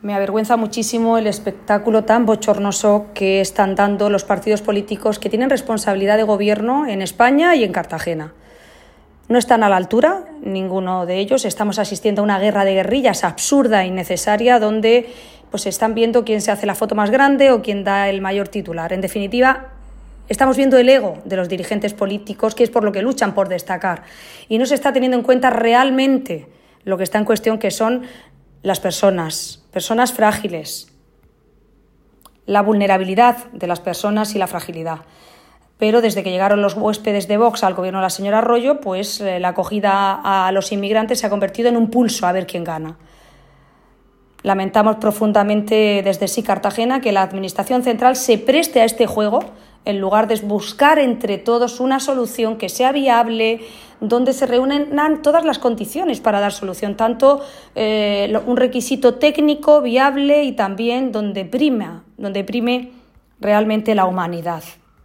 Me avergüenza muchísimo el espectáculo tan bochornoso que están dando los partidos políticos que tienen responsabilidad de gobierno en España y en Cartagena. No están a la altura, ninguno de ellos. Estamos asistiendo a una guerra de guerrillas absurda e innecesaria donde pues están viendo quién se hace la foto más grande o quién da el mayor titular. En definitiva, estamos viendo el ego de los dirigentes políticos, que es por lo que luchan por destacar. Y no se está teniendo en cuenta realmente lo que está en cuestión, que son las personas frágiles, la vulnerabilidad de las personas y la fragilidad. Pero desde que llegaron los huéspedes de Vox al gobierno de la señora Arroyo, pues la acogida a los inmigrantes se ha convertido en un pulso a ver quién gana. Lamentamos profundamente desde Sí Cartagena que la Administración Central se preste a este juego en lugar de buscar entre todos una solución que sea viable, donde se reúnan todas las condiciones para dar solución, tanto un requisito técnico viable y también donde prime realmente la humanidad.